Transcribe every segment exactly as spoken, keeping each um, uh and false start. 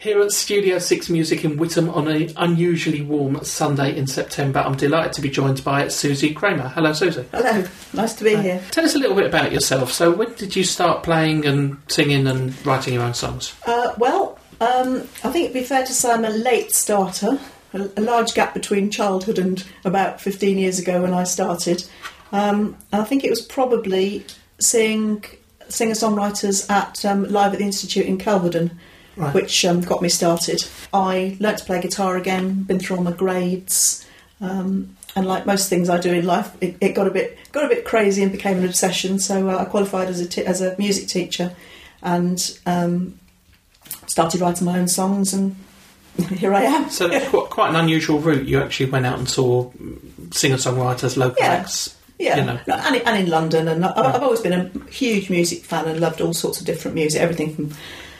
Here at Studio six Music in Whittam on an unusually warm Sunday in September, I'm delighted to be joined by Susie Kramer. Hello, Susie. Hello, nice to be uh, here. Tell us a little bit about yourself. So when did you start playing and singing and writing your own songs? Uh, well, um, I think it'd be fair to say I'm a late starter, a, a large gap between childhood and about fifteen years ago when I started. Um, I think it was probably seeing singer-songwriters at um, Live at the Institute in Kelvedon. Right. Which um, got me started. I learnt to play guitar again, been through all my grades, um, and like most things I do in life, it, it got a bit got a bit crazy and became an obsession. So uh, I qualified as a t- as a music teacher, and um, started writing my own songs, and here I am. So that's quite, quite an unusual route. You actually went out and saw singer-songwriters, local yeah. acts. Yeah, you know. and, and in London, and I've, I've always been a huge music fan and loved all sorts of different music, everything from.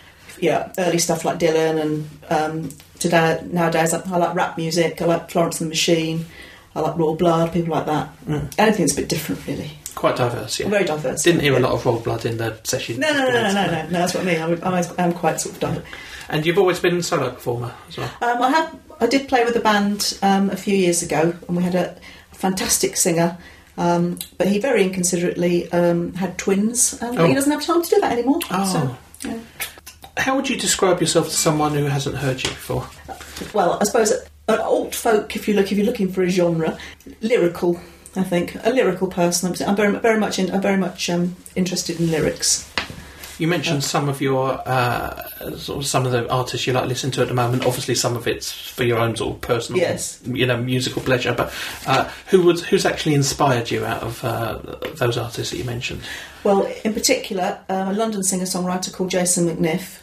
Yeah, early stuff like Dylan, and um, today nowadays I, I like rap music. I like Florence and the Machine. I like Raw Blood, people like that. Mm. Anything that's a bit different, really. Quite diverse, yeah. Very diverse. Didn't hear yeah. a lot of Raw Blood in the session. No, no, no, no, no, no, no. That's what I mean. I'm, I'm, I'm quite sort of diverse. And you've always been a solo performer as well. Um, I have. I did play with a band um, a few years ago, and we had a, a fantastic singer. Um, but he very inconsiderately um, had twins, and oh. he doesn't have time to do that anymore. Oh. So, yeah. How would you describe yourself to someone who hasn't heard you before? Well, I suppose an alt folk, if you look, if you're looking for a genre, lyrical. I think a lyrical person. I'm very, very much, in, I'm very much um, interested in lyrics. You mentioned uh, some of your, uh, sort of some of the artists you like listening to at the moment. Obviously, some of it's for your own sort of personal, yes. you know, musical pleasure. But uh, who was, who's actually inspired you out of uh, those artists that you mentioned? Well, in particular, um, a London singer-songwriter called Jason McNiff,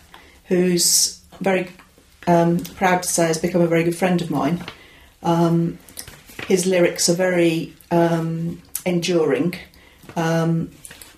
who's very um, proud to say has become a very good friend of mine. Um, his lyrics are very um, enduring. Um,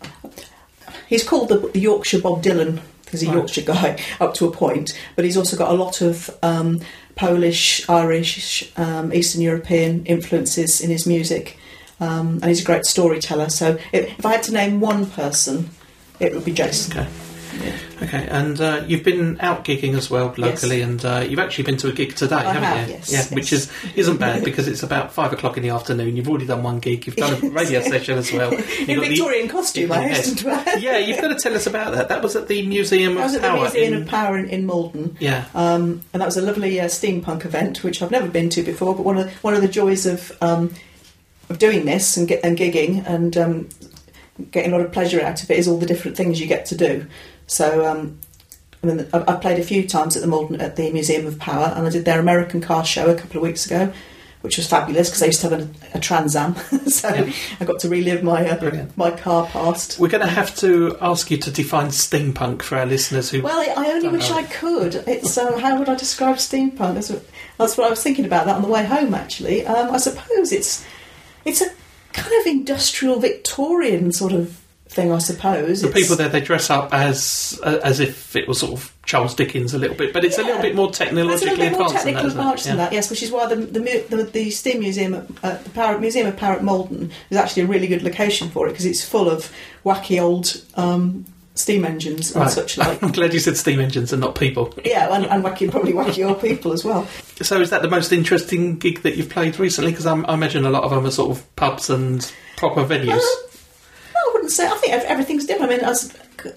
he's called the, the Yorkshire Bob Dylan because he's a right. Yorkshire guy up to a point, but he's also got a lot of um, Polish, Irish, um, Eastern European influences in his music, um, and he's a great storyteller. So if, if I had to name one person, it would be Jason. Okay. Yeah. Okay, and uh, you've been out gigging as well locally, yes. and uh, you've actually been to a gig today, I haven't have, you? Yes, yeah, yes. Which is isn't bad because it's about five o'clock in the afternoon. You've already done one gig. You've done a radio session as well. You've in Victorian the, costume, I hasten to add. Yeah, you've got to tell us about that. That was at the Museum of Power. That was at the Museum in, of Power in, in Malden. Yeah, um, and that was a lovely uh, steampunk event, which I've never been to before. But one of the, one of the joys of um, of doing this and get and gigging and um, getting a lot of pleasure out of it is all the different things you get to do. So, um, I mean, I've played a few times at the Malden, at the Museum of Power, and I did their American car show a couple of weeks ago, which was fabulous because I used to have a, a Trans Am, so yeah. I got to relive my uh, my car past. We're going to have to ask you to define steampunk for our listeners who. Well, I only wish know. I could. It's uh, how would I describe steampunk? That's what, that's what I was thinking about that on the way home. Actually, um, I suppose it's it's a kind of industrial Victorian sort of thing, I suppose. The it's, people there, they dress up as uh, as if it was sort of Charles Dickens a little bit, but it's yeah. a little bit more technologically it's a little bit more advanced technical than that, advanced than yeah. that, yes, which is why the the, the, the Steam Museum at uh, the Power, Museum of Power at Malden is actually a really good location for it because it's full of wacky old um, steam engines and right. such like. I'm glad you said steam engines and not people. Yeah, and, and wacky, probably wacky old people as well. So is that the most interesting gig that you've played recently? Because I imagine a lot of them are sort of pubs and proper venues. Uh, I wouldn't say. I think everything's different. I mean, as,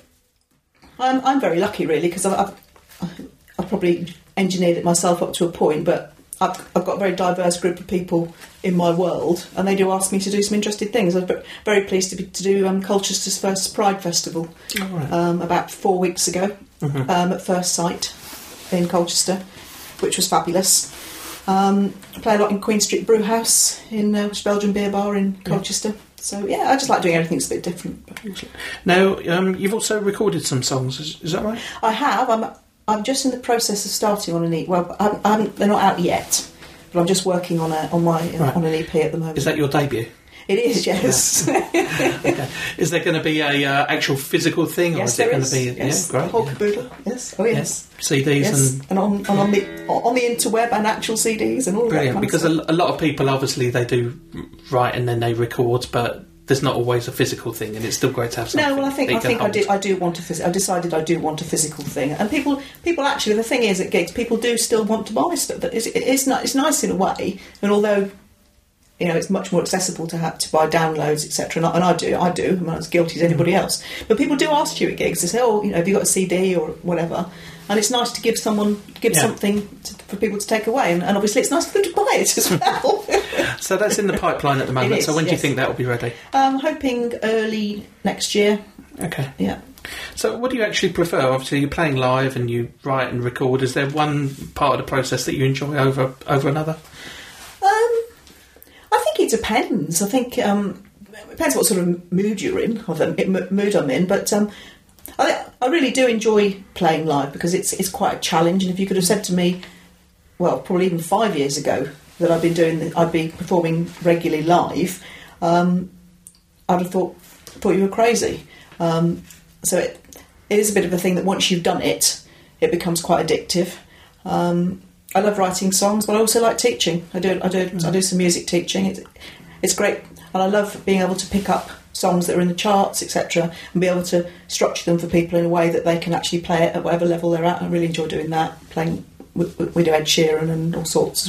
I'm I'm very lucky, really, because I've, I've I've probably engineered it myself up to a point, but I've, I've got a very diverse group of people in my world, and they do ask me to do some interesting things. I was very pleased to be, to do um, Colchester's first Pride Festival oh, right. um, about four weeks ago mm-hmm. um, at First Sight in Colchester, which was fabulous. Um, I play a lot in Queen Street Brewhouse in uh, Belgian Beer Bar in Colchester. Yeah. So, yeah, I just like doing everything that's a bit different. Now, um, you've also recorded some songs, is, is that right? I have. I'm I'm just in the process of starting on an E P. Well, I I haven't, they're not out yet, but I'm just working on a on my right. on an E P at the moment. Is that your debut? It is, yes. Yeah. Okay. Is there going to be a uh, actual physical thing, or yes, is it going is. to be? Yes, yeah, great. Whole caboodle. Yes, oh yes. yes. C Ds yes. and and on, and on the on the interweb and actual C Ds and all brilliant, that. Kind because of stuff. a, a lot of people obviously they do write and then they record, but there's not always a physical thing, and it's still great to have something. No, well, I think that you I can think I hold. do. I do want a phys- I decided I do want a physical thing, and people people actually the thing is at gigs people do still want to buy stuff. That is, it's not, it's nice in a way, and although you know it's much more accessible to have to buy downloads, et cetera. And I do, I do. I'm as guilty as anybody else. But people do ask you at gigs. They say, "Oh, you know, have you got a C D or whatever?" And it's nice to give someone give Yeah. something to, for people to take away, and, and obviously it's nice for them to buy it as well. So that's in the pipeline at the moment. It is, so when do you yes. think that will be ready? I'm hoping early next year. Okay. Yeah. So what do you actually prefer? Obviously, you're playing live and you write and record. Is there one part of the process that you enjoy over over another? Um, I think it depends. I think um, it depends what sort of mood you're in, or the m- mood I'm in. But um, I, I really do enjoy playing live because it's it's quite a challenge. And if you could have said to me, well, probably even five years ago, that I'd been doing, the, I'd be performing regularly live, um, I'd have thought thought you were crazy. Um, so it, it is a bit of a thing that once you've done it, it becomes quite addictive. Um, I love writing songs, but I also like teaching. I do I do I do some music teaching. It's it's great, and I love being able to pick up songs that are in the charts, et cetera, and be able to structure them for people in a way that they can actually play it at whatever level they're at. I really enjoy doing that. Playing we, we do Ed Sheeran and all sorts.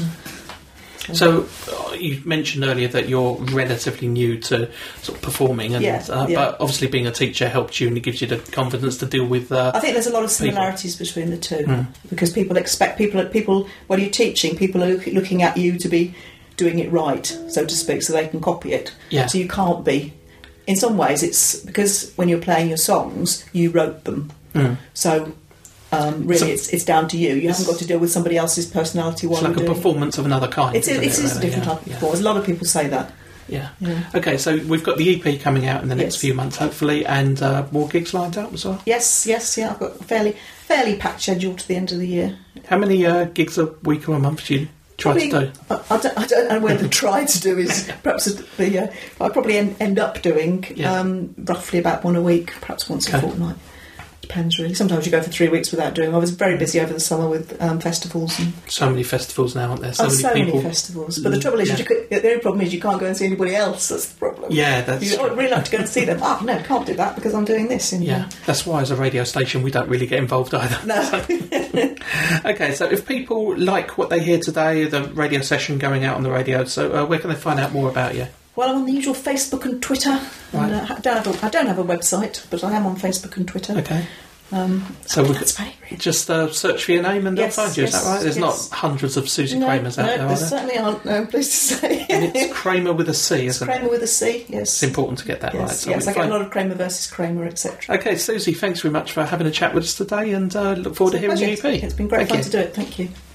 So uh, you mentioned earlier that you're relatively new to sort of performing, and Yeah, uh, yeah. but obviously being a teacher helps you and it gives you the confidence to deal with. Uh, I think there's a lot of people. similarities between the two Mm. because people expect people people when you're teaching, people are look, looking at you to be doing it right, so to speak, so they can copy it. Yeah. So you can't be. In some ways, it's because when you're playing your songs, you wrote them. Mm. So um, really, So- it's it's down to you. You haven't got to deal with somebody else's personality while It's like you're a doing performance of another kind. it. It's a, isn't it is a really? different Yeah, type of yeah. performance. A lot of people say that. Yeah. Yeah. Okay, so we've got the E P coming out in the next Yes. few months, hopefully, and uh, more gigs lined up as well. Yes, yes, yeah. I've got a fairly fairly packed schedule to the end of the year. How many uh, gigs a week or a month do you try Probably- to do? I, I, don't, I don't know whether try to do is perhaps the. Uh, I probably end, end up doing Yeah. um, roughly about one a week, perhaps once a Okay. fortnight. Depends really. Sometimes you go for three weeks without doing. I was very busy over the summer with um, festivals and So many festivals now, aren't there? So oh, many so people. many festivals. But the trouble is, Yeah. you could, the only problem is you can't go and see anybody else. That's the problem. Yeah, that's You, oh, I'd really like to go and see them. Oh no, can't do that because I'm doing this. And, yeah. That's why, as a radio station, we don't really get involved either. No. Okay, so if people like what they hear today, the radio session going out on the radio, so uh, where can they find out more about you? Well, I'm on the usual Facebook and Twitter. Right. And, uh, I, don't have a, I don't have a website, but I am on Facebook and Twitter. Okay, Um, so we that's could about it, really. just uh, search for your name and they'll Yes, find you. Is yes, that right? There's yes. not hundreds of Susie No, Kramers out no, there, are there there? certainly aren't. No, I'm pleased to say. And it's Kramer with a C, It's isn't it? Kramer with a C, yes. It's important to get that right. Yes, So yes we I get find- a lot of Kramer versus Kramer, et cetera. Okay, Susie, thanks very much for having a chat with us today, and uh, look forward to hearing the E P. It's been great Thank fun you. to do it. Thank you.